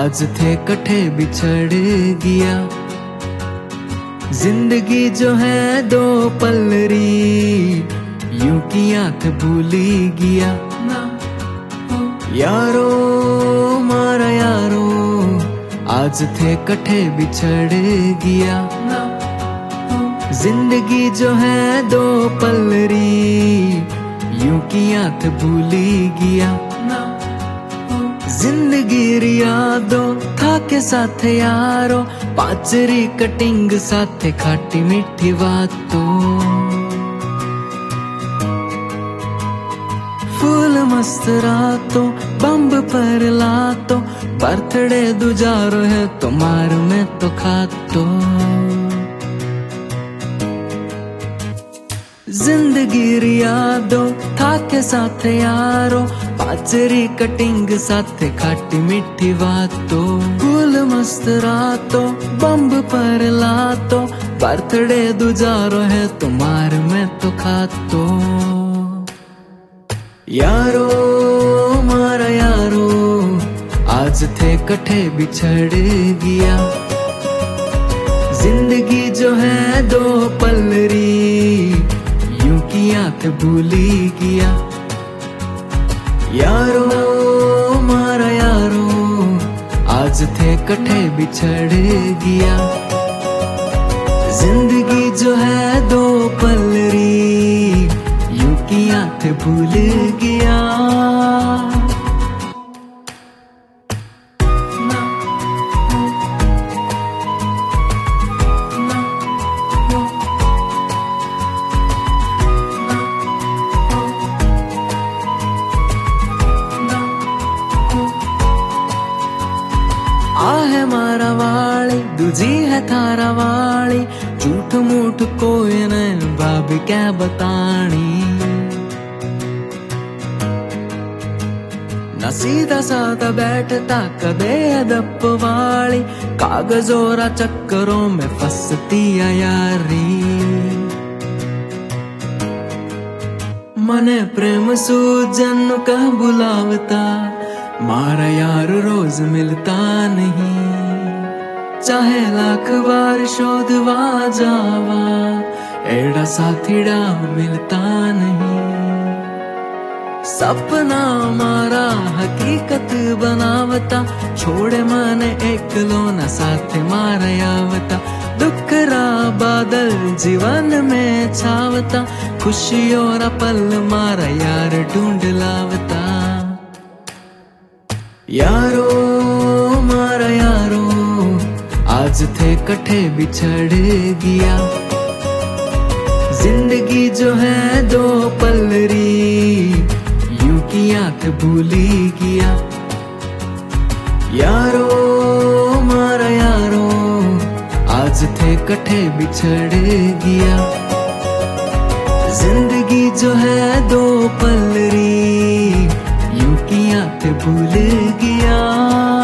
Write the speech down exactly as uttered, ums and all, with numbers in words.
आज थे कट्ठे बिछड़ गया। जिंदगी जो है दो पलरी, यूं किया थे भूली गया। यारो मारा यारो, आज थे कट्ठे बिछड़ गया। जिंदगी जो है दो पलरी, यूं किया थे भूली गया। जिंदगी रियादो था के साथ यारो, पाचरी कटिंग साथे खाटी मीठी बातों। फूल मस्त रातों बम्ब पर लातो, बर्थडे दुजारो है तुम्हार में तो खातो। जिंदगी रियादो था के साथ यारो, पाचरी कटिंग साथे खाटी मीठी बातों। फूल मस्त रातों बम्ब पर लातो, बर्थडे दुजारो है तुम्हार में तो खातो। यारो मारा यारो, आज थे कट्ठे बिछड़ गया। जिंदगी जो है दो पलरी, यूं किया थे भूली गया। यारो मारा यारो, आज थे कट्ठे बिछड़ गया। जिंदगी जो है दो पलरी, यूं किया थे भूल गया। आ है मारा वाली, दूजी है थारा वाली, झूठ मूठ कोई नहीं भाभी क्या बतानी। न सीधा साधा बैठता कदे अदप वाली, कागजोरा चक्करों में फंसती यारी। मने प्रेम सूजन कह बुलावता, मारा यार रोज मिलता नहीं। चाहे लाख बार शोधवा जावा, एड़ा साथीड़ा मिलता नहीं। सपना मारा हकीकत बनावता, छोड़े माने एक लोना साथ मारा यावता। दुख रा बादल जीवन में छावता, खुशियों रा पल मारा यार ढूंढ लावता। यारो मारा यारो, आज थे कट्ठे बिछड़ गया। जिंदगी जो है दो पलरी, यूं किया थे भूली गया। यारो मारा यारो, आज थे कट्ठे बिछड़ गया। जिंदगी जो है दो पलरी, यूं किया थे भूल गया।